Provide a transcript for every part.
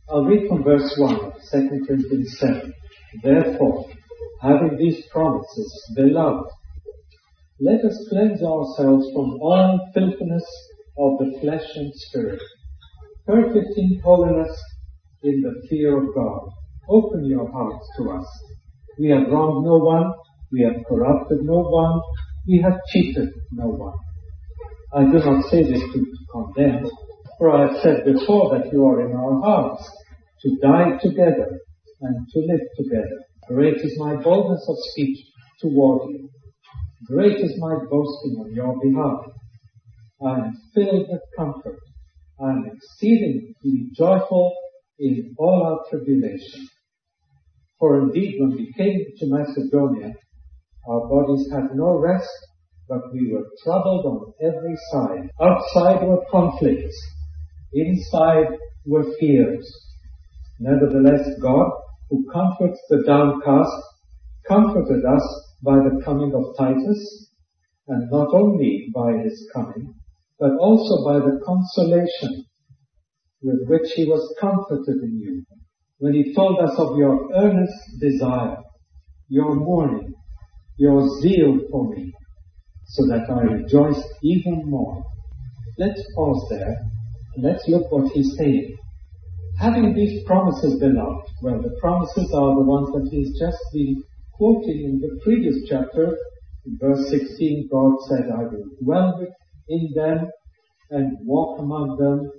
I'll read from verse 1 of 2 Corinthians 7. Therefore, having these promises, beloved, let us cleanse ourselves from all filthiness of the flesh and spirit, perfect in holiness in the fear of God. Open your hearts to us. We have wronged no one, we have corrupted no one, we have cheated no one. I do not say this to condemn, for I have said before that you are in our hearts, to die together and to live together. Great is my boldness of speech toward you. Great is my boasting on your behalf. I am filled with comfort. I am exceedingly joyful in all our tribulation. For indeed, when we came to Macedonia, our bodies had no rest, but we were troubled on every side. Outside were conflicts. Inside were fears. Nevertheless, God, who comforts the downcast, comforted us by the coming of Titus, and not only by his coming, but also by the consolation with which he was comforted in you, when he told us of your earnest desire, your mourning, your zeal for me, so that I rejoiced even more. Let's pause there, and let's look what he's saying. Having these promises, beloved, well, the promises are the ones that he's just been quoting in the previous chapter. In verse 16, God said, I will dwell in them and walk among them.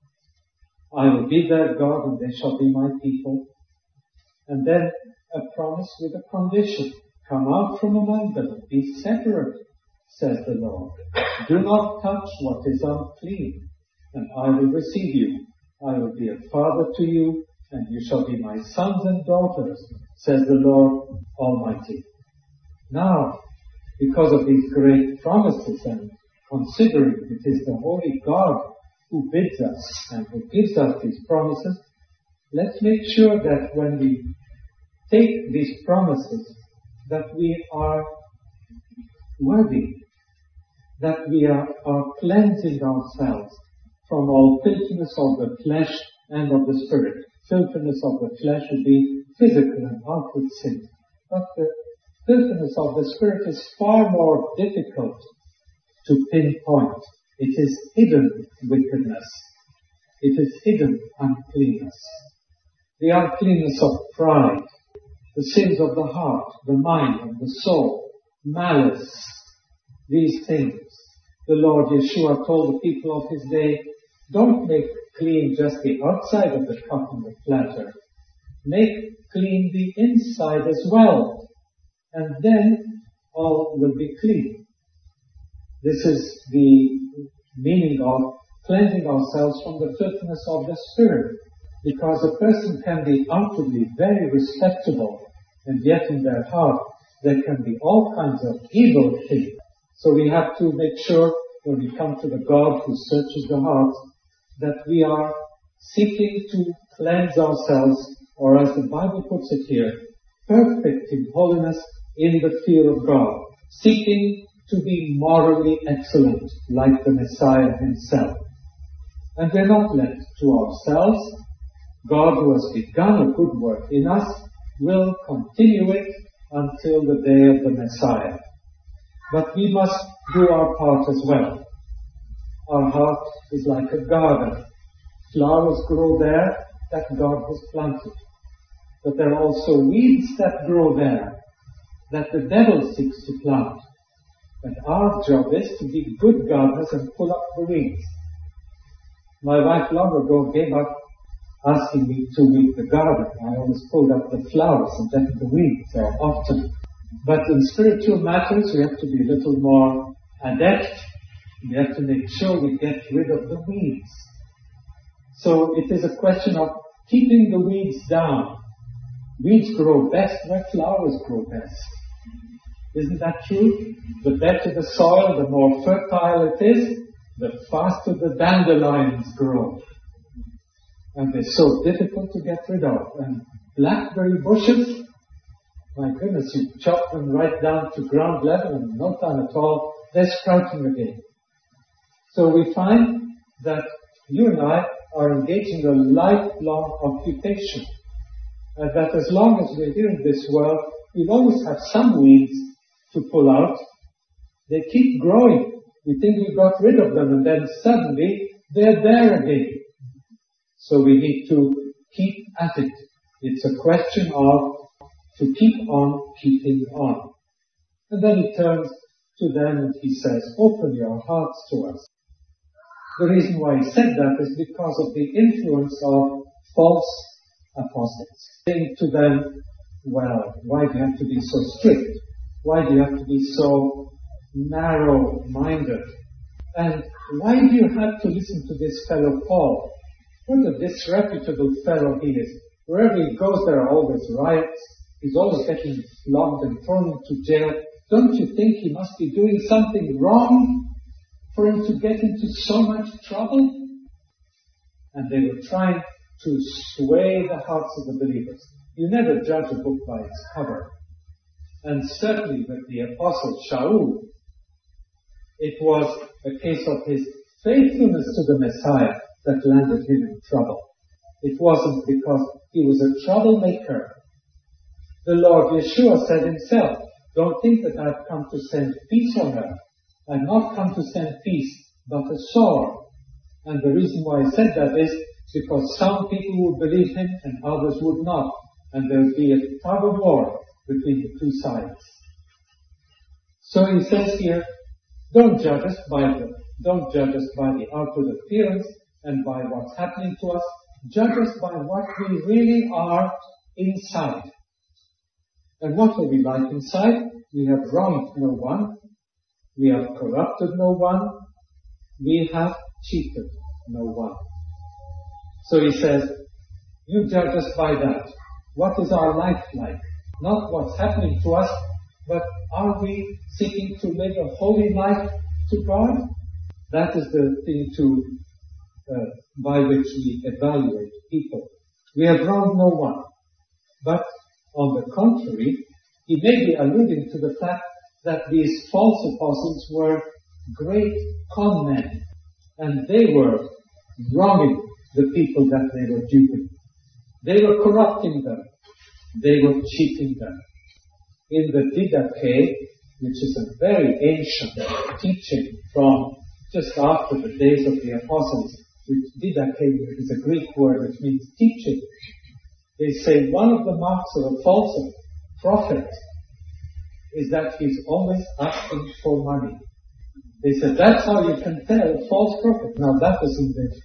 I will be their God and they shall be my people. And then a promise with a condition. Come out from among them and be separate, says the Lord. Do not touch what is unclean, and I will receive you. I will be a father to you, and you shall be my sons and daughters, says the Lord Almighty. Now, because of these great promises, and considering it is the Holy God who bids us and who gives us these promises, let's make sure that when we take these promises, that we are worthy, that we are cleansing ourselves from all filthiness of the flesh and of the spirit. Filthiness of the flesh would be physical and outward sin. But the filthiness of the spirit is far more difficult to pinpoint. It is hidden wickedness. It is hidden uncleanness. The uncleanness of pride, the sins of the heart, the mind and the soul, malice, these things. The Lord Yeshua told the people of his day, don't make clean just the outside of the cup and the platter. Make clean the inside as well. And then all will be clean. This is the meaning of cleansing ourselves from the filthiness of the spirit. Because a person can be outwardly very respectable, and yet in their heart there can be all kinds of evil things. So we have to make sure when we come to the God who searches the heart that we are seeking to cleanse ourselves, or as the Bible puts it here, perfect in holiness in the fear of God, seeking to be morally excellent like the Messiah himself. And we're not left to ourselves. God, who has begun a good work in us, will continue it until the day of the Messiah. But we must do our part as well. Our heart is like a garden. Flowers grow there that God has planted. But there are also weeds that grow there that the devil seeks to plant. And our job is to be good gardeners and pull up the weeds. My wife long ago gave up asking me to weed the garden. I always pulled up the flowers and left the weeds there often. But in spiritual matters, we have to be a little more adept. We have to make sure we get rid of the weeds. So it is a question of keeping the weeds down. Weeds grow best where flowers grow best. Isn't that true? The better the soil, the more fertile it is, the faster the dandelions grow. And they're so difficult to get rid of. And blackberry bushes, my goodness, you chop them right down to ground level and in no time at all, they're sprouting again. So we find that you and I are engaging a lifelong occupation. And that as long as we're here in this world, we'll always have some weeds to pull out. They keep growing. We think we got rid of them, and then suddenly they're there again. So we need to keep at it. It's a question of to keep on keeping on. And then he turns to them and he says, open your hearts to us. The reason why he said that is because of the influence of false apostles. Saying to them, well, why do you have to be so strict? Why do you have to be so narrow-minded? And why do you have to listen to this fellow Paul? What a disreputable fellow he is. Wherever he goes, there are always riots. He's always getting flogged and thrown into jail. Don't you think he must be doing something wrong for him to get into so much trouble? And they were trying to sway the hearts of the believers. You never judge a book by its cover. And certainly with the apostle Shaul, it was a case of his faithfulness to the Messiah that landed him in trouble. It wasn't because he was a troublemaker. The Lord Yeshua said himself, don't think that I've come to send peace on earth. I've not come to send peace, but a sword. And the reason why I said that is because some people would believe him and others would not. And there would be a tug of war between the two sides. So he says here, don't judge us by the outward appearance and by what's happening to us. Judge us by what we really are inside. And what are we like inside? We have wronged no one. We have corrupted no one. We have cheated no one. So he says, you judge us by that. What is our life like? Not what's happening to us, but are we seeking to live a holy life to God? That is the thing by which we evaluate people. We have wronged no one. But on the contrary, he may be alluding to the fact that these false apostles were great con men, and they were wronging the people that they were duping. They were corrupting them. They were cheating them. In the Didache, which is a very ancient teaching from just after the days of the apostles, which Didache is a Greek word which means teaching. They say one of the marks of a false prophet is that he's always asking for money. They said that's how you can tell a false prophet. Now that was in the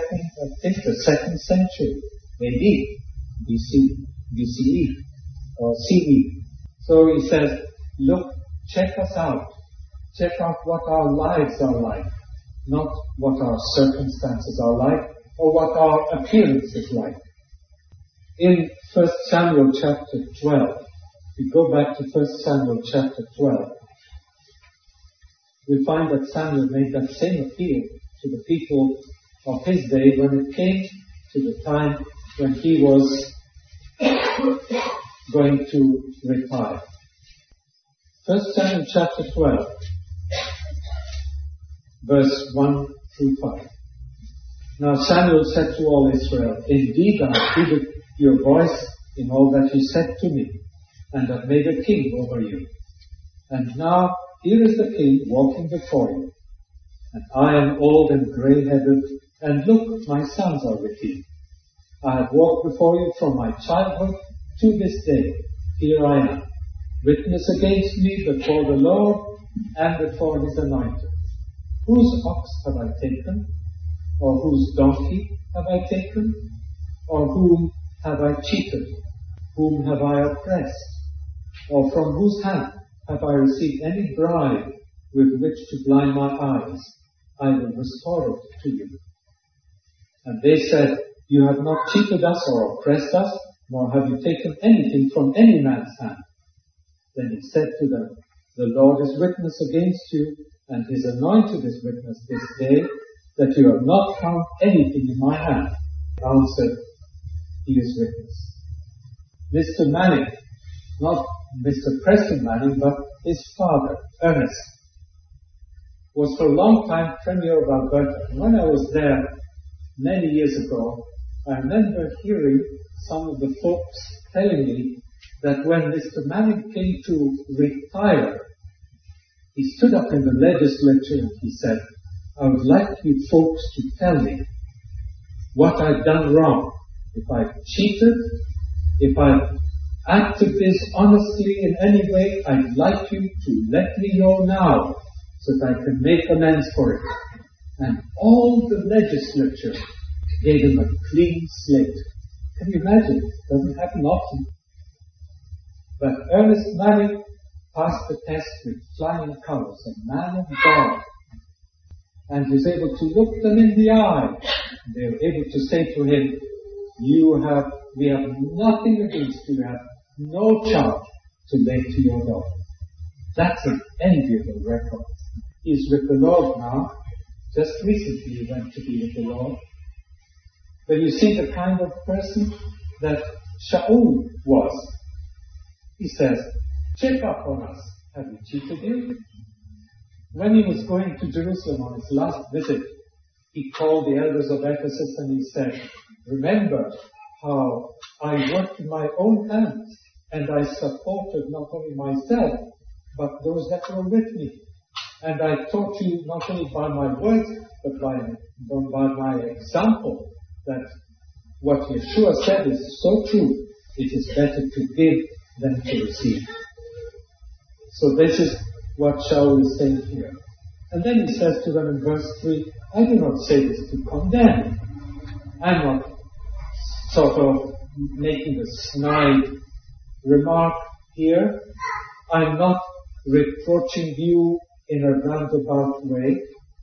second century AD, BCE, or CE. So he says, look, check us out. Check out what our lives are like, not what our circumstances are like, or what our appearance is like. In 1 Samuel chapter 12, we go back to 1 Samuel chapter 12, we find that Samuel made that same appeal to the people of his day when it came to the time when he was going to retire. 1 Samuel chapter 12, verse 1 through 5. Now Samuel said to all Israel, indeed I have heeded your voice in all that you said to me, and have made a king over you. And now here is the king walking before you. And I am old and grey-headed, and look, my sons are with you. I have walked before you from my childhood to this day. Here I am. Witness against me before the Lord and before his anointed. Whose ox have I taken? Or whose donkey have I taken? Or whom have I cheated? Whom have I oppressed? Or from whose hand have I received any bribe with which to blind my eyes? I will restore it to you. And they said, you have not cheated us or oppressed us, nor have you taken anything from any man's hand. Then he said to them, the Lord is witness against you, and his anointed is witness this day, that you have not found anything in my hand. Answered, he is witness. Mr. Manning, not Mr. Preston Manning, but his father, Ernest, was for a long time Premier of Alberta. And when I was there, many years ago, I remember hearing some of the folks telling me that when Mr. Manning came to retire, he stood up in the legislature and he said, I would like you folks to tell me what I've done wrong. If I've cheated, if I've acted dishonestly in any way, I'd like you to let me know now so that I can make amends for it. And all the legislature gave him a clean slate. Can you imagine? It doesn't happen often. But Ernest Manning passed the test with flying colors, a man of God. And he was able to look them in the eye. They were able to say to him, we have nothing against you. You have no charge to lay to your Lord. That's an enviable record. He's with the Lord now. Just recently he went to be with the Lord. But you see the kind of person that Shaul was. He says, check up on us. Have we cheated you? When he was going to Jerusalem on his last visit, he called the elders of Ephesus and he said, remember how I worked with my own hands and I supported not only myself, but those that were with me. And I taught you not only by my words, but by my example, that what Yeshua said is so true. It is better to give than to receive. So this is what Shaul is saying here. And then he says to them in verse 3, I do not say this to condemn. I'm not sort of making a snide remark here. I'm not reproaching you in a roundabout way.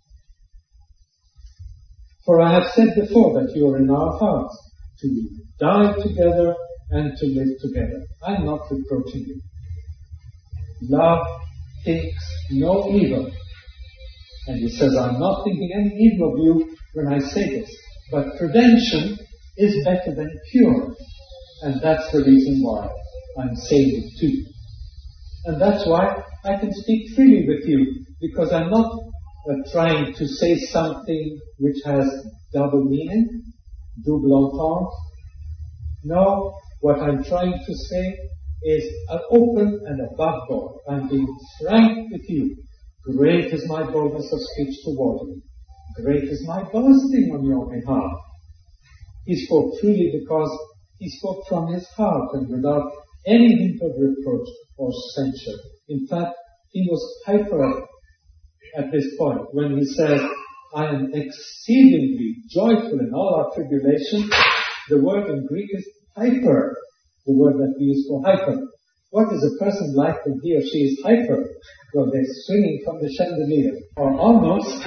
For I have said before that you are in our hearts to die together and to live together. I'm not reproaching you. Love thinks no evil. And he says, I'm not thinking any evil of you when I say this. But prevention is better than cure. And that's the reason why I'm saying it too. And that's why I can speak freely with you. Because I'm not trying to say something which has double meaning, double entendre. No, what I'm trying to say is an open and above board. I'm being frank with you. Great is my boldness of speech toward you. Great is my boasting on your behalf. He spoke freely because he spoke from his heart and without any hint of reproach or censure. In fact, he was hyper at this point when he said, I am exceedingly joyful in all our tribulation. The word in Greek is hyper, the word that we use for hyper. What is a person like when he or she is hyper? Well, they're swinging from the chandelier, or almost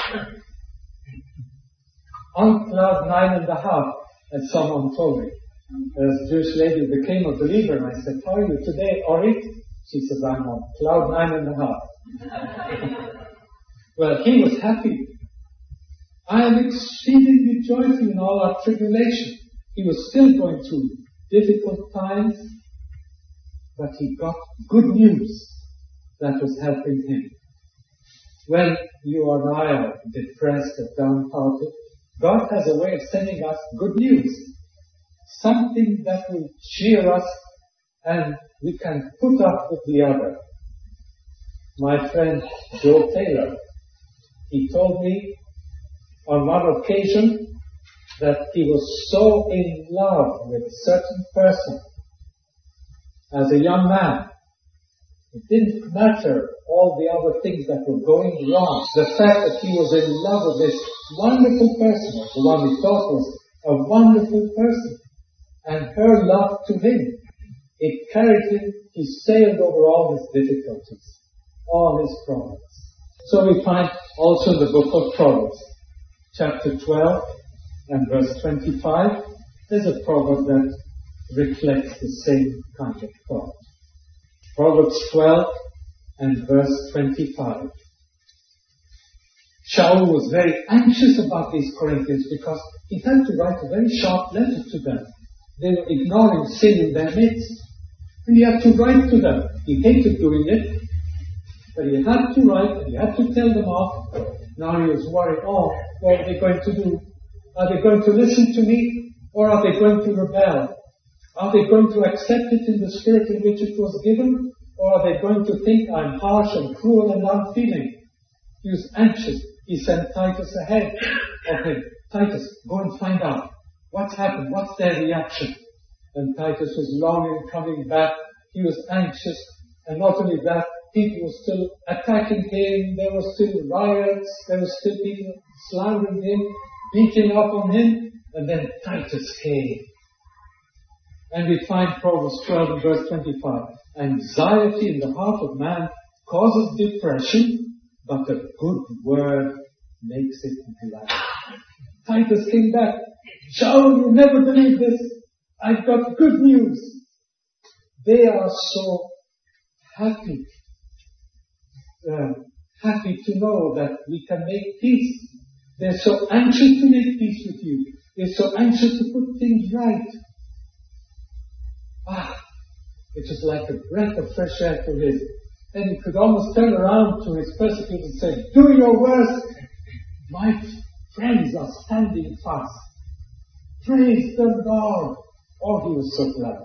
on cloud 9.5, as someone told me. There's a Jewish lady who became a believer, and I said, how are you today, Ori? She says, I'm on cloud 9.5. Well, he was happy. I am exceedingly joyful in all our tribulation. He was still going through difficult times, but he got good news that was helping him. When you and I are depressed or downhearted, God has a way of sending us good news. Something that will cheer us and we can put up with the other. My friend Joe Taylor, he told me on one occasion that he was so in love with a certain person as a young man. It didn't matter all the other things that were going wrong. The fact that he was in love with this wonderful person, or the one he thought was a wonderful person, and her love to him, it carried him, he sailed over all his difficulties, all his problems. So we find also in the book of Proverbs, chapter 12 and verse 25, there's a proverb that reflects the same kind of thought. Proverbs 12 and verse 25. Shaul was very anxious about these Corinthians because he had to write a very sharp letter to them. They were ignoring sin in their midst. And he had to write to them. He hated doing it, but he had to write and he had to tell them off. Now he was worried, what are they going to do? Are they going to listen to me, or are they going to rebel? Are they going to accept it in the spirit in which it was given, or are they going to think I'm harsh and cruel and unfeeling? He was anxious. He sent Titus ahead of him. Titus, go and find out what's happened, what's their reaction. And Titus was long in coming back. He was anxious, and not only that, people were still attacking him, there were still riots, there were still people slandering him, beating up on him, and then Titus came. And we find Proverbs 12 and verse 25. Anxiety in the heart of man causes depression, but a good word makes it glad. Titus came back. Shaul, you'll never believe this. I've got good news. They are so happy to know that we can make peace. They're so anxious to make peace with you. They're so anxious to put things right. It was like a breath of fresh air for him. And he could almost turn around to his persecutors and say, do your worst. My friends are standing fast. Praise the Lord. Oh, he was so glad.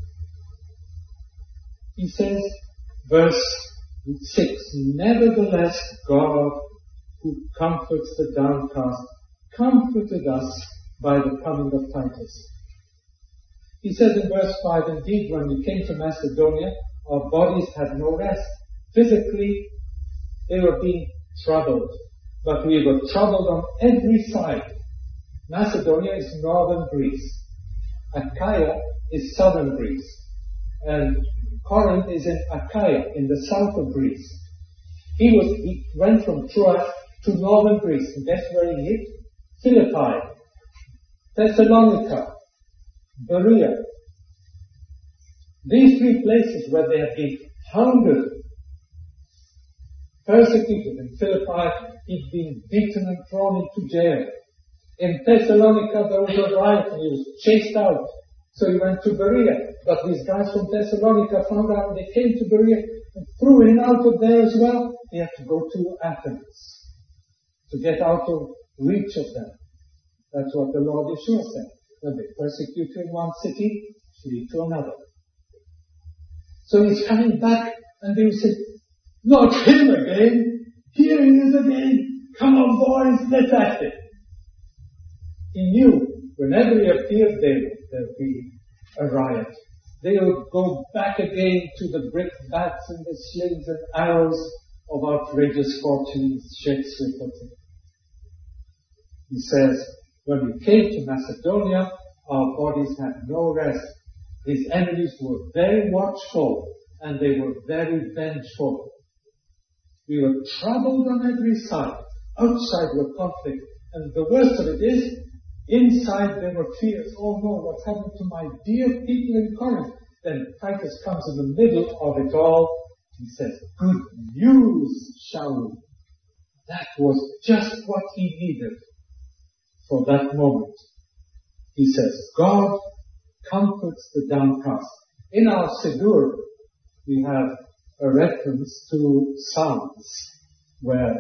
He says, verse 6, nevertheless, God, who comforts the downcast, comforted us by the coming of Titus. He says in verse 5, indeed, when we came to Macedonia, our bodies had no rest. Physically, they were being troubled, but we were troubled on every side. Macedonia is northern Greece. Achaia is southern Greece. And Corinth is in Achaia, in the south of Greece. He went from Troas to northern Greece. And guess where he hit? Philippi, Thessalonica, Berea. These three places where they had been hounded, persecuted. In Philippi, he'd been beaten and thrown into jail. In Thessalonica, there was a riot and he was chased out. So he went to Berea. But these guys from Thessalonica found out when they came to Berea and threw him out of there as well. He had to go to Athens to get out of reach of them. That's what the Lord Yeshua said. When they persecute you in one city, flee to another. So he's coming back and they say, not him again. Here he is again. Come on, boys, let's act it. He knew whenever he appeared there'd be a riot. They would go back again to the brick bats and the slings and arrows of outrageous fortunes, Shakespeare puts it. He says, when we came to Macedonia, our bodies had no rest. His enemies were very watchful and they were very vengeful. We were troubled on every side. Outside were conflict. And the worst of it is, inside there were fears. Oh no, what's happened to my dear people in Corinth? Then Titus comes in the middle of it all. He says, good news, Shaul. That was just what he needed for that moment. He says, God comforts the downcast. In our Siddur, we have a reference to Psalms, where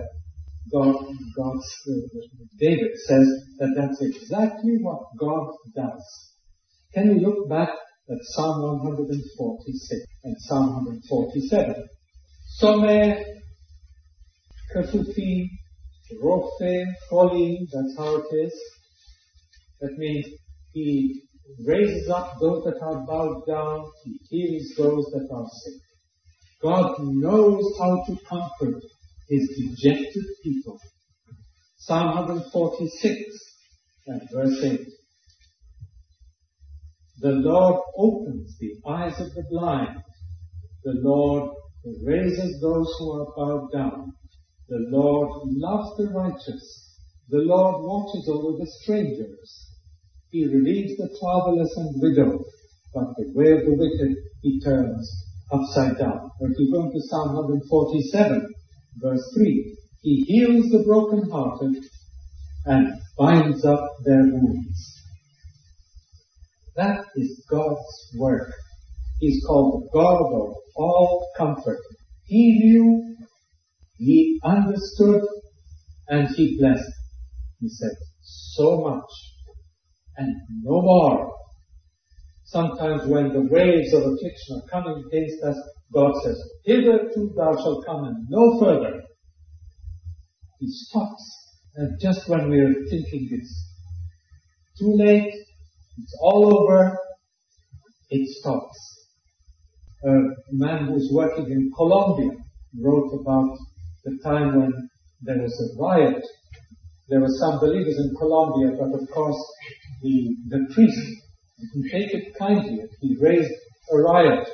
David says that that's exactly what God does. Can we look back at Psalm 146 and Psalm 147? Someh, Kefufi, Rofe, Choli, that's how it is. That means he raises up those that are bowed down, he heals those that are sick. God knows how to comfort his dejected people. Psalm 146 and verse 8. The Lord opens the eyes of the blind. The Lord raises those who are bowed down. The Lord loves the righteous. The Lord watches over the strangers. He relieves the fatherless and widow, but the way of the wicked he turns upside down. Or if you go into Psalm 147, verse 3, he heals the brokenhearted and binds up their wounds. That is God's work. He's called the God of all comfort. He knew, he understood, and he blessed. He said, so much and no more. Sometimes when the waves of affliction are coming against us, God says, hitherto thou shalt come and no further. He stops. And just when we're thinking it's too late, it's all over, it stops. A man who's working in Colombia wrote about the time when there was a riot. There were some believers in Colombia, but of course the priest didn't take it kindly. He raised a riot.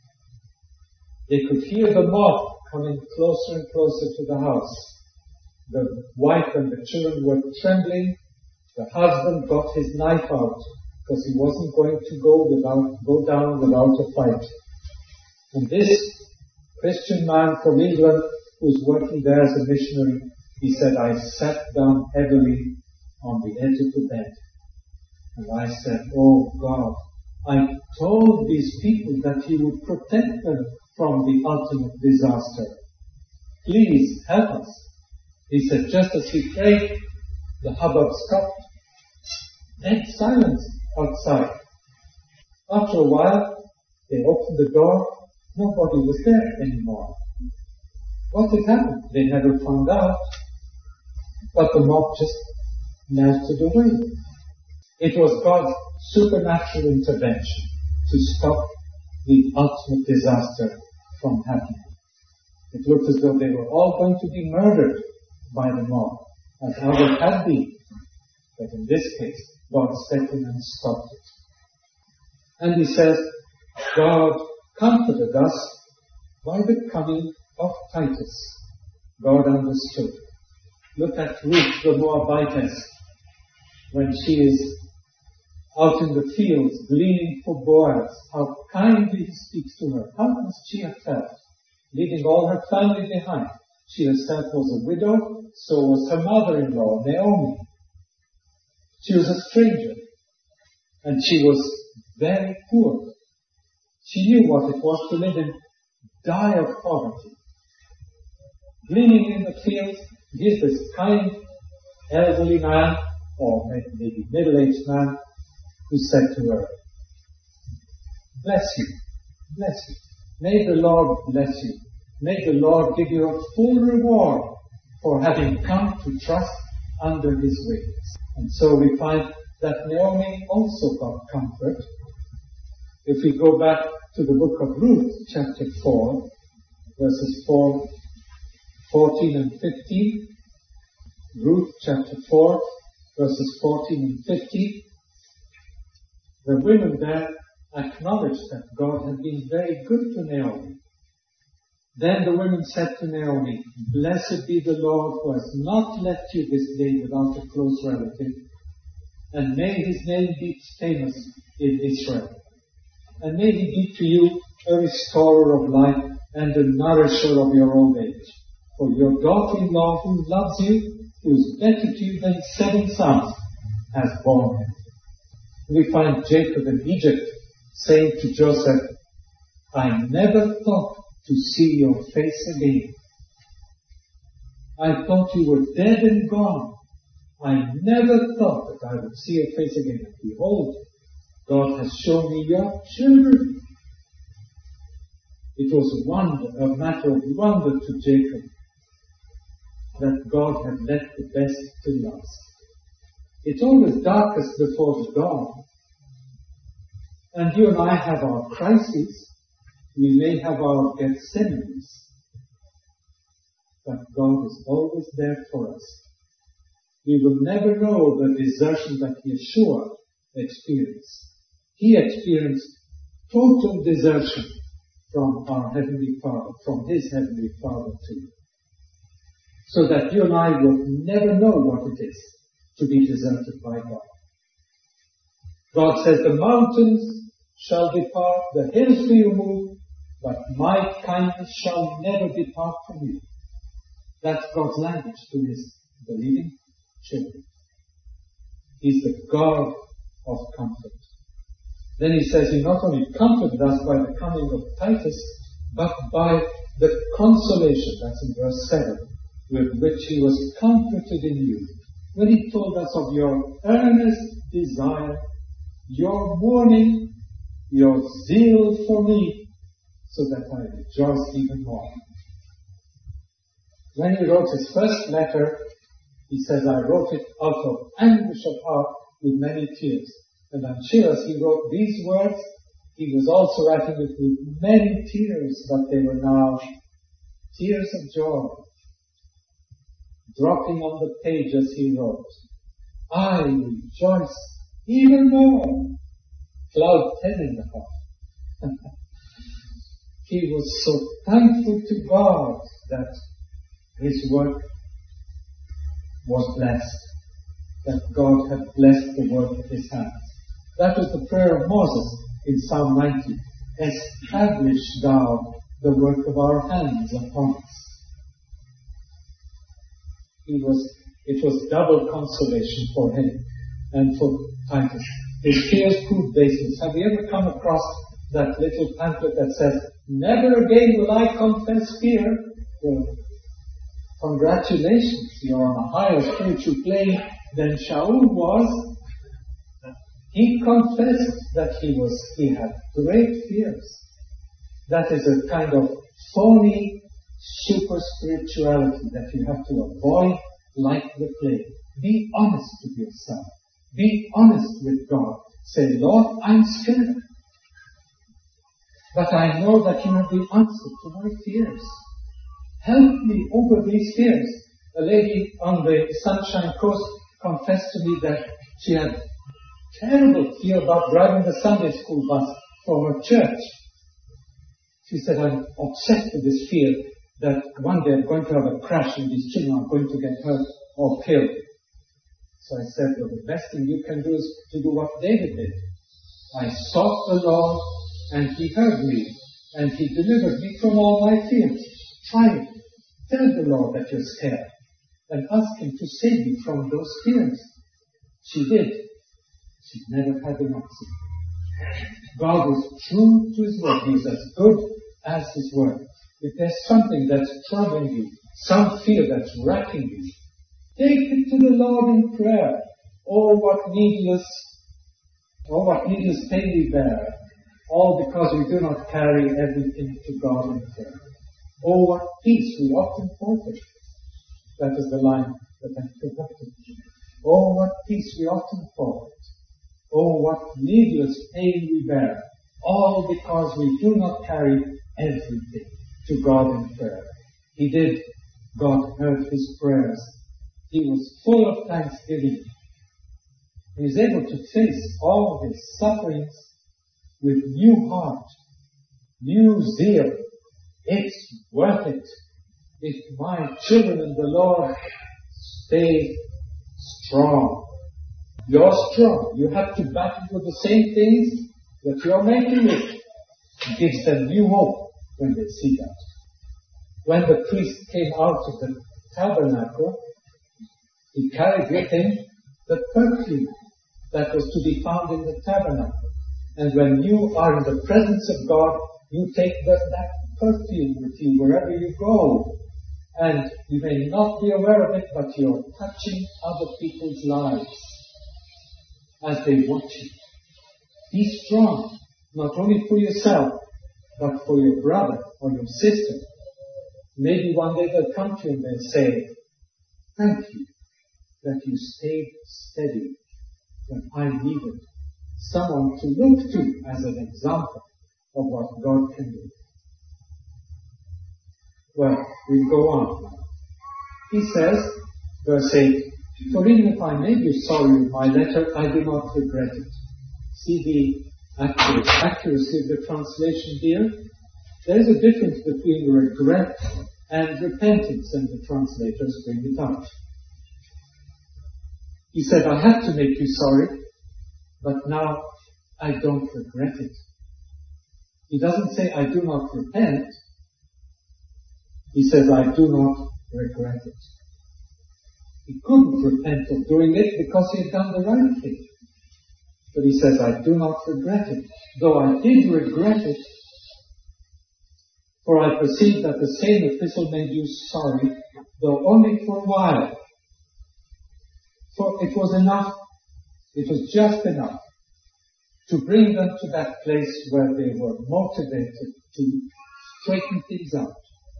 They could hear the mob coming closer and closer to the house. The wife and the children were trembling. The husband got his knife out because he wasn't going to go down without a fight. And this Christian man from England who's working there as a missionary, he said, I sat down heavily on the edge of the bed. And I said, oh God, I told these people that you would protect them from the ultimate disaster. Please help us. He said, just as he prayed, the hubbub stopped. Dead silence outside. After a while, they opened the door. Nobody was there anymore. What had happened? They never found out. But the mob just melted away. It was God's supernatural intervention to stop the ultimate disaster from happening. It looked as though they were all going to be murdered by the mob, as others had been. But in this case, God stepped in and stopped it. And he says, God comforted us by the coming of Titus. God understood. Look at Ruth the Moabitess when she is out in the fields gleaning for Boaz. How kindly he speaks to her. How must she have felt? Leaving all her family behind. She herself was a widow, so was her mother-in-law, Naomi. She was a stranger, and she was very poor. She knew what it was to live in dire poverty. Gleaning in the fields, here's this kind, elderly man, or maybe middle-aged man, who said to her, bless you, may the Lord bless you. May the Lord give you a full reward for having come to trust under His wings. And so we find that Naomi also got comfort. If we go back to the book of Ruth, chapter 4, verses 14 and 15. Ruth, chapter 4, verses 14 and 15. The women there acknowledged that God had been very good to Naomi. Then the women said to Naomi, blessed be the Lord who has not left you this day without a close relative, and may His name be famous in Israel. And may He be to you a restorer of life and a nourisher of your old age. For your daughter-in-law who loves you, who is better to you than 7 sons, has borne him. We find Jacob in Egypt saying to Joseph, I never thought to see your face again. I thought you were dead and gone. I never thought that I would see your face again. And behold, God has shown me your children. It was a matter of wonder to Jacob that God had left the best to last. It's always darkest before the dawn. And you and I have our crises. We may have our Gethsemanes. But God is always there for us. We will never know the desertion that Yeshua experienced. He experienced total desertion from our Heavenly Father, from His Heavenly Father too. So that you and I will never know what it is to be deserted by God. God says, the mountains shall depart, the hills be removed, but my kindness shall never depart from you. That's God's language to His believing children. He's the God of comfort. Then He says He not only comforted us by the coming of Titus, but by the consolation, that's in verse 7, with which He was comforted in you, when He told us of your earnest desire, your mourning, your zeal for me, so that I rejoice even more. When he wrote his first letter, he says, I wrote it out of anguish of heart with many tears. And I'm sure as he wrote these words, he was also writing it with many tears, but they were now tears of joy, dropping on the page as he wrote. I rejoice even more. Cloud 10 in the heart. He was so thankful to God that his work was blessed, that God had blessed the work of his hands. That was the prayer of Moses in Psalm 90. Establish thou the work of our hands upon us. It was double consolation for him and for Titus. His fears proved baseless. Have you ever come across that little pamphlet that says, never again will I confess fear? Well, congratulations, you're on a higher spiritual plane than Shaul was. He confessed that he had great fears. That is a kind of phony super spirituality that you have to avoid like the plague. Be honest with yourself. Be honest with God. Say, Lord, I'm scared. But I know that you have the answer to my fears. Help me over these fears. A lady on the Sunshine Coast confessed to me that she had terrible fear about driving the Sunday school bus from her church. She said, I'm obsessed with this fear that one day I'm going to have a crash and these children are going to get hurt or killed. So I said, well, the best thing you can do is to do what David did. I sought the Lord and he heard me and he delivered me from all my fears. Try it. Tell the Lord that you're scared and ask him to save you from those fears. She did. She never had an accident. God was true to his word. He is as good as his word. If there's something that's troubling you, some fear that's racking you, take it to the Lord in prayer. Oh, what needless pain we bear, all because we do not carry everything to God in prayer. Oh, what peace we often forfeit. That is the line that I forgotten. Oh, what peace we often forfeit. Oh, what needless pain we bear, all because we do not carry everything to God in prayer. He did. God heard his prayers. He was full of thanksgiving. He was able to face all of his sufferings with new heart, new zeal. It's worth it. If my children in the Lord stay strong. You're strong. You have to battle with the same things that you're making with. It gives them new hope when they see that. When the priest came out of the tabernacle, he carried with him the perfume that was to be found in the tabernacle. And when you are in the presence of God, you take that perfume with you wherever you go. And you may not be aware of it, but you're touching other people's lives as they watch you. Be strong, not only for yourself, but for your brother or your sister. Maybe one day they'll come to you and they'll say, thank you that you stayed steady when I needed someone to look to as an example of what God can do. Well, we'll go on now. He says, verse 8, for even if I made you sorry with my letter, I do not regret it. See the accuracy of the translation here? There is a difference between regret and repentance, and the translators bring it out. He said, I had to make you sorry, but now I don't regret it. He doesn't say, I do not repent. He says, I do not regret it. He couldn't repent of doing it because he had done the right thing. But he says, I do not regret it. Though I did regret it, for I perceive that the same epistle made you sorry, though only for a while. For it was enough It was just enough to bring them to that place where they were motivated to straighten things out.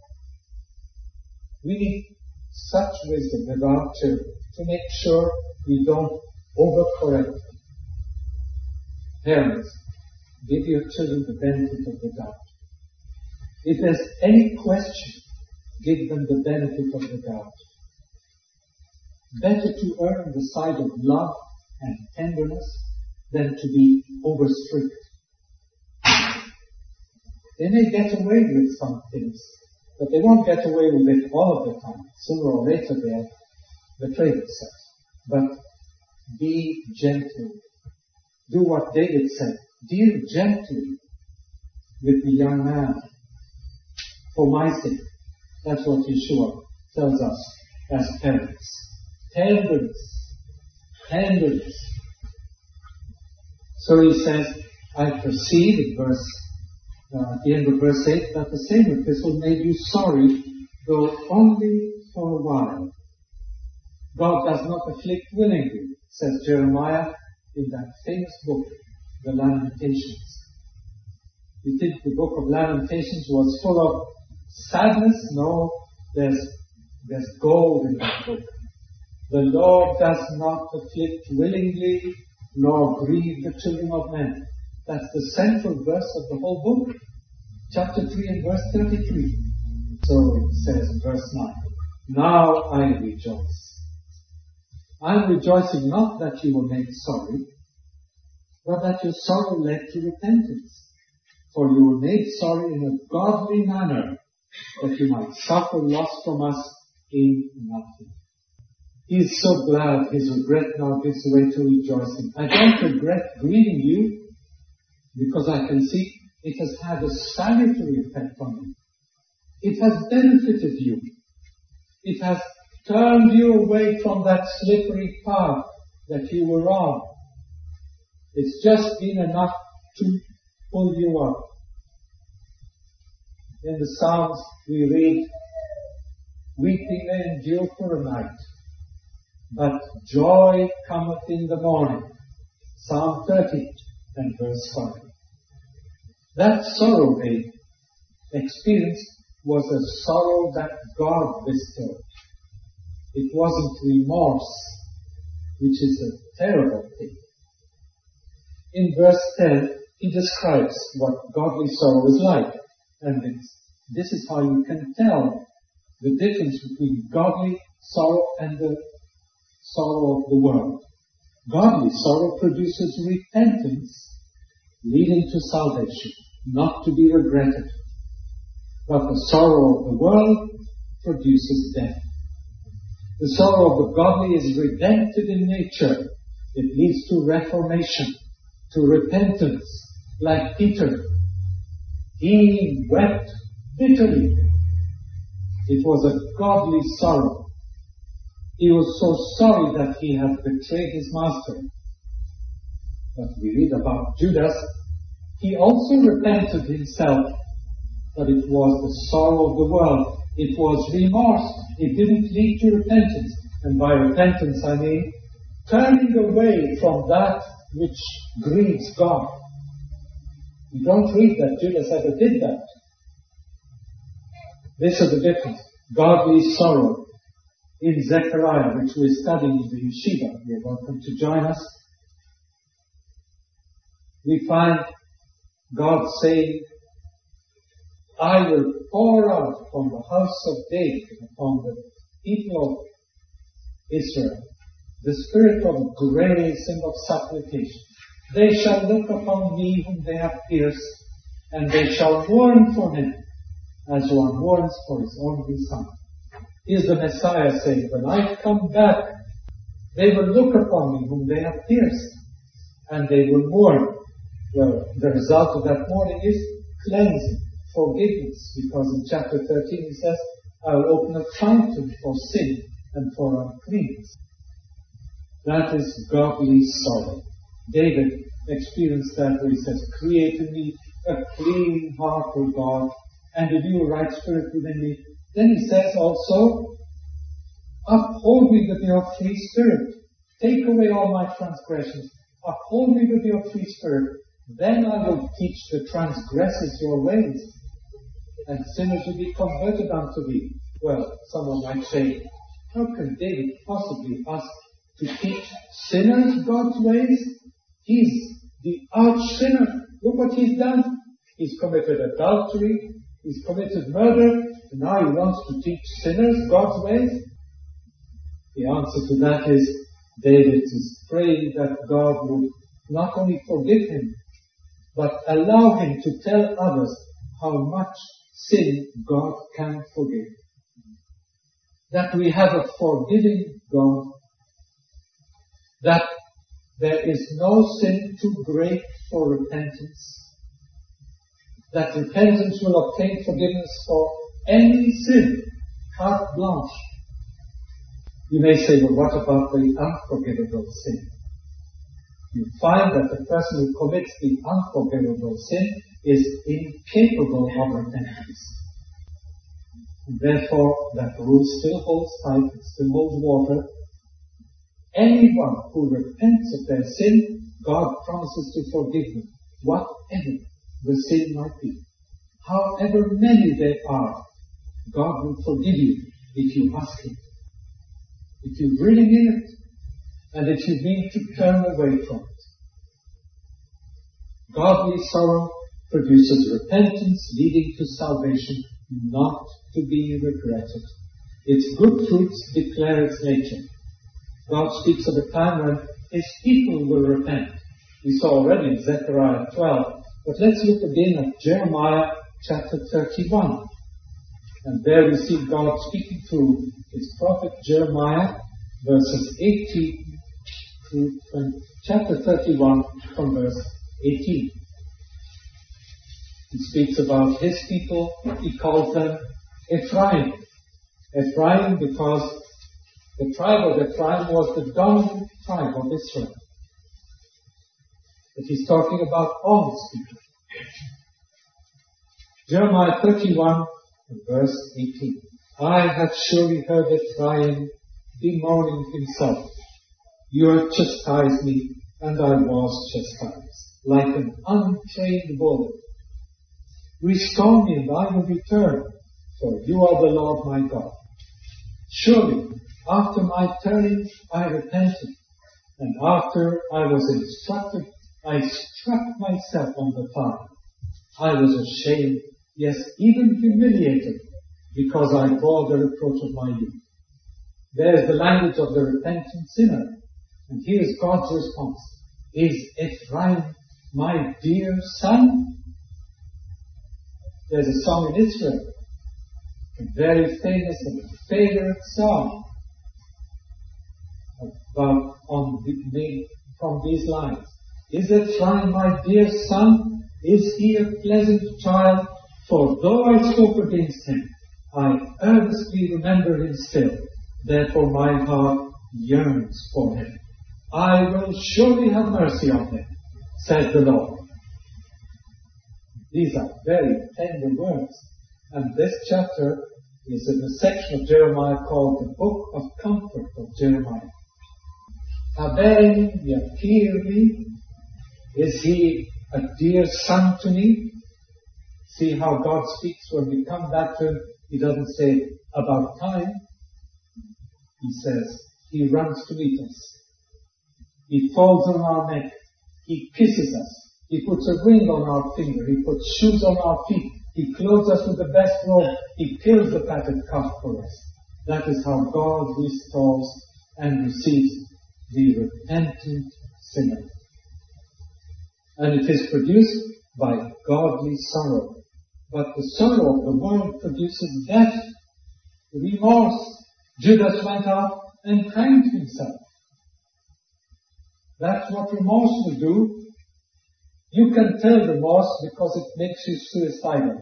We need such wisdom with our children to make sure we don't overcorrect them. Parents, give your children the benefit of the doubt. If there's any question, give them the benefit of the doubt. Better to err on the side of love and tenderness than to be over-strict. They may get away with some things, but they won't get away with it all of the time. Sooner or later they'll betray themselves. But be gentle. Do what David said. Deal gently with the young man for my sake. That's what Yeshua tells us as parents. Tenderness. Tenderness. So he says, I perceive at the end of verse 8, that the same epistle made you sorry, though only for a while. God does not afflict willingly, says Jeremiah in that famous book, the Lamentations. You think the book of Lamentations was full of sadness? No, there's gold in that book. The Lord does not afflict willingly, nor grieve the children of men. That's the central verse of the whole book. Chapter 3 and verse 33. So it says in verse 9, now I rejoice. I'm rejoicing not that you were made sorry, but that your sorrow led to repentance. For you were made sorry in a godly manner, that you might suffer loss from us in nothing. He is so glad his regret now gives way to rejoicing. I don't regret grieving you, because I can see it has had a salutary effect on you. It has benefited you. It has turned you away from that slippery path that you were on. It's just been enough to pull you up. In the Psalms we read, weeping may endure for a night, but joy cometh in the morning. Psalm 30 and verse 5. That sorrow they experienced was a sorrow that God bestowed. It wasn't remorse, which is a terrible thing. In verse 10, he describes what godly sorrow is like. And this is how you can tell the difference between godly sorrow and the sorrow of the world. Godly sorrow produces repentance, leading to salvation, not to be regretted. But the sorrow of the world produces death. The sorrow of the godly is redemptive in nature. It leads to reformation, to repentance, like Peter. He wept bitterly. It was a godly sorrow. He was so sorry that he had betrayed his master. But we read about Judas. He also repented himself, but it was the sorrow of the world. It was remorse. It didn't lead to repentance. And by repentance I mean turning away from that which grieves God. We don't read that Judas ever did that. This is the difference. Godly sorrow. In Zechariah, which we're studying in the yeshiva, you're welcome to join us. We find God saying, I will pour out from the house of David upon the people of Israel the spirit of grace and of supplication. They shall look upon me whom they have pierced, and they shall mourn for him as one mourns for his only son. Is the Messiah saying, when I come back, they will look upon me whom they have pierced, and they will mourn. Well, the result of that mourning is cleansing, forgiveness, because in chapter 13 he says, I will open a fountain for sin and for uncleanness. That is godly sorrow. David experienced that where he says, create in me a clean heart, O God, and renew a right spirit within me. Then he says also, uphold me with your free spirit. take away all my transgressions, uphold me with your free spirit, then I will teach the transgressors your ways, and sinners will be converted unto thee. Well, someone might say, how can David possibly ask to teach sinners God's ways? He's the arch sinner. Look what he's done. He's committed adultery, he's committed murder, and now he wants to teach sinners God's ways? The answer to that is, David is praying that God would not only forgive him, but allow him to tell others how much sin God can forgive. That we have a forgiving God, that there is no sin too great for repentance, that repentance will obtain forgiveness for any sin, carte blanche. You may say, well, what about the unforgivable sin? You find that the person who commits the unforgivable sin is incapable of repentance. And therefore, that rule still holds tight, it still holds water. Anyone who repents of their sin, God promises to forgive them, whatever the sin might be. However many there are, God will forgive you if you ask Him. If you really mean it, and if you mean to turn away from it. Godly sorrow produces repentance leading to salvation, not to be regretted. Its good fruits declare its nature. God speaks of a time when His people will repent. We saw already in Zechariah 12, but let's look again at Jeremiah chapter 31. And there we see God speaking through His prophet Jeremiah, verses 18 through 20, chapter 31 from verse 18. He speaks about His people. He calls them Ephraim. Ephraim because the tribe of Ephraim was the dominant tribe of Israel. But He's talking about all His people. Jeremiah 31 verse 18. I have surely heard Ephraim bemoaning himself. You have chastised me, and I was chastised, like an untrained bull. Restore me, and I will return, for you are the Lord my God. Surely, after my turning, I repented, and after I was instructed, I struck myself on the thigh. I was ashamed, yes, even humiliated, because I bore the reproach of my youth. There is the language of the repentant sinner. And here is God's response. Is Ephraim my dear son? There's a song in Israel, a very famous and favorite song, from these lines. Is Ephraim my dear son? Is he a pleasant child? For though I spoke against him, I earnestly remember him still. Therefore my heart yearns for him. I will surely have mercy on him, says the Lord. These are very tender words. And this chapter is in the section of Jeremiah called the Book of Comfort of Jeremiah. Aben Yakirli, is he a dear son to me? See how God speaks when we come back to him. He doesn't say, about time. He says, He runs to meet us. He falls on our neck. He kisses us. He puts a ring on our finger. He puts shoes on our feet. He clothes us with the best robe. He kills the fatted calf for us. That is how God restores and receives the repentant sinner. And it is produced by godly sorrow. But the sorrow of the world produces death, remorse. Judas went out and hanged himself. That's what remorse will do. You can tell remorse because it makes you suicidal.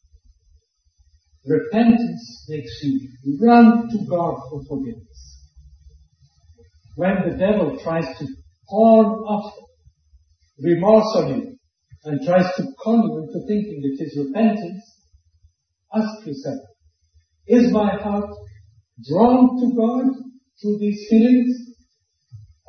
Repentance makes you run to God for forgiveness. When the devil tries to pawn off remorse on you and tries to con you into thinking it is repentance, ask yourself, is my heart drawn to God through these feelings?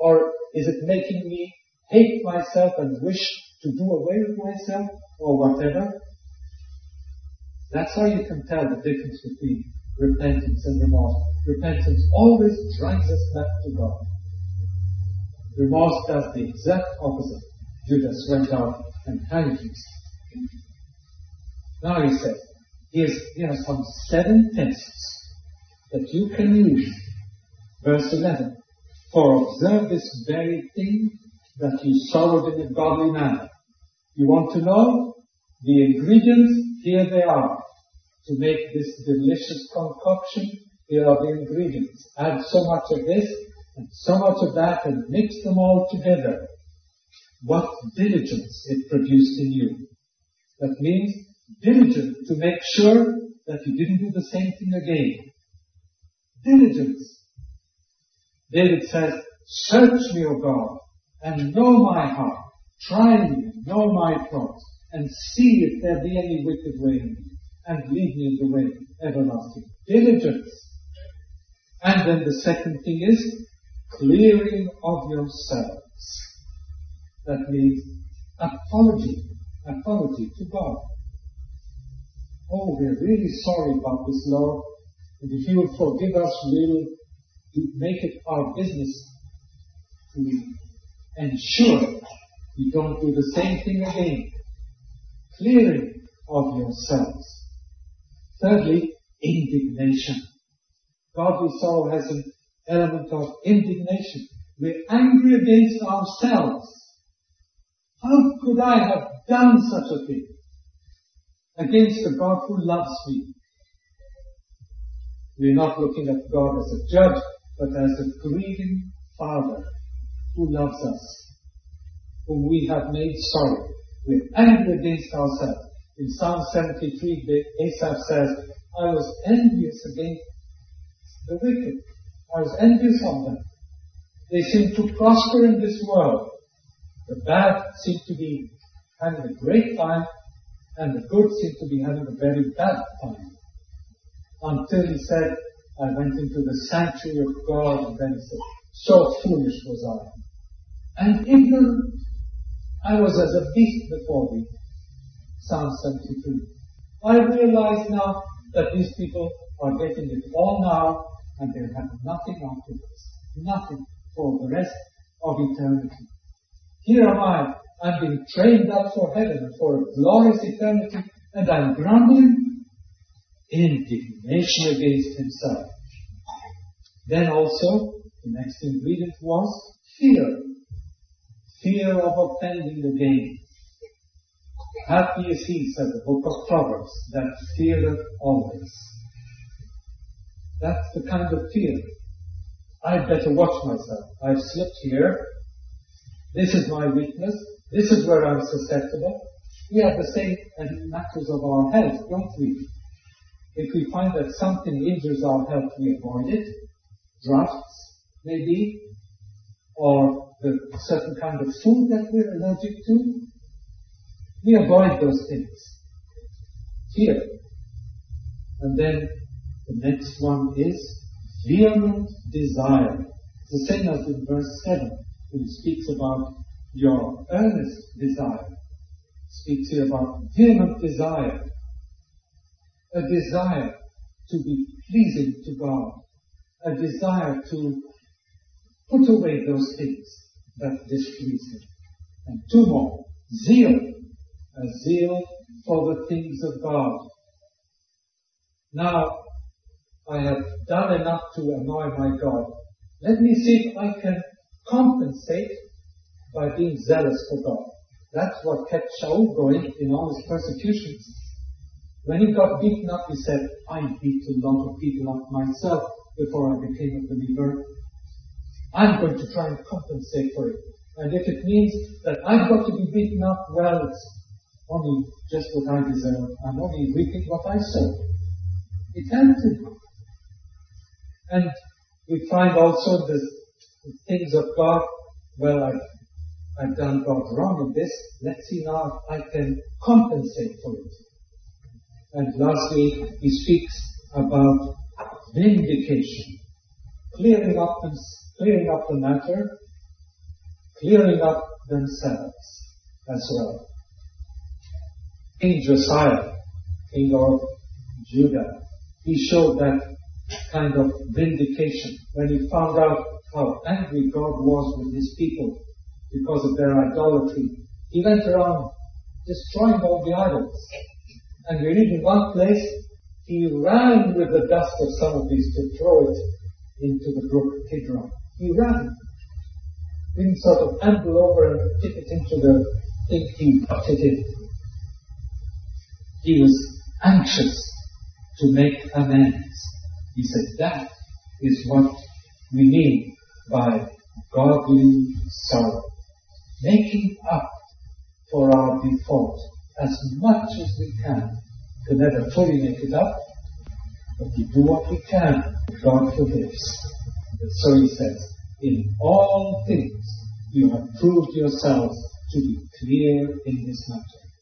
Or is it making me hate myself and wish to do away with myself or whatever? That's how you can tell the difference between repentance and remorse. Repentance always drives us back to God. Remorse does the exact opposite. Judas went out and hanged himself. Now he says, here are some 7 tests that you can use. Verse 11. For observe this very thing that you sorrowed in a godly manner. You want to know? The ingredients, here they are. To make this delicious concoction, here are the ingredients. Add so much of this and so much of that and mix them all together. What diligence it produced in you. That means diligence to make sure that you didn't do the same thing again. Diligence. David says, search me, O God, and know my heart. Try me and know my thoughts, and see if there be any wicked way in me, and lead me in the way everlasting. Diligence. And then the second thing is clearing of yourselves. That means apology to God. Oh, we're really sorry about this, Lord. And if you will forgive us, we'll make it our business to ensure we don't do the same thing again. Clearing of yourselves. Thirdly, indignation. Godly sorrow has an element of indignation. We're angry against ourselves. How could I have done such a thing against the God who loves me? We're not looking at God as a judge, but as a grieving Father who loves us, whom we have made sorry. We're angry against ourselves. In Psalm 73, Asaph says, I was envious against the wicked. I was envious of them. They seem to prosper in this world. The bad seem to be having a great time, and the good seem to be having a very bad time. Until he said, I went into the sanctuary of God, and then he said, so foolish was I. And ignorant, I was as a beast before thee. Psalm 73. I realize now that these people are getting it all now, and they'll have nothing afterwards. Nothing for the rest of eternity. Here am I. I'm being trained up for heaven and for a glorious eternity, and I'm grumbling. Indignation against himself. Then also, the next ingredient was fear. Fear of offending again. Happy is he, said the book of Proverbs, that feareth always. That's the kind of fear. I'd better watch myself. I've slipped here. This is my weakness. This is where I'm susceptible. We have the same in matters of our health, don't we? If we find that something injures our health, we avoid it. Drafts, maybe, or the certain kind of food that we're allergic to. We avoid those things. Fear. And then the next one is vehement desire. It's the same as in verse 7, when he speaks about your earnest desire. He speaks here about vehement desire. A desire to be pleasing to God. A desire to put away those things that displease Him. And 2 more. Zeal. A zeal for the things of God. Now, I have done enough to annoy my God. Let me see if I can compensate by being zealous for God. That's what kept Shaul going in all his persecutions. When he got beaten up, he said, I beat a lot of people up myself before I became a believer. I'm going to try and compensate for it. And if it means that I've got to be beaten up, well, it's only just what I deserve. I'm only reaping what I sow. It tempted me. And we find also the things of God. Well, I've done God wrong in this. Let's see now if I can compensate for it. And lastly, he speaks about vindication. Clearing up the matter clearing up themselves as well. King Josiah, king of Judah, he showed that kind of vindication when he found out how angry God was with his people because of their idolatry. He went around destroying all the idols. And we read in one place, he ran with the dust of some of these to throw it into the brook Kidron. He ran. Didn't sort of amble over and kick it into the thing. He put it in. He was anxious to make amends. He said that is what we mean by godly sorrow. Making up for our default as much as we can. Never fully make it up, but we do what we can. God forgives. And so he says, in all things you have proved yourselves to be clear in this matter.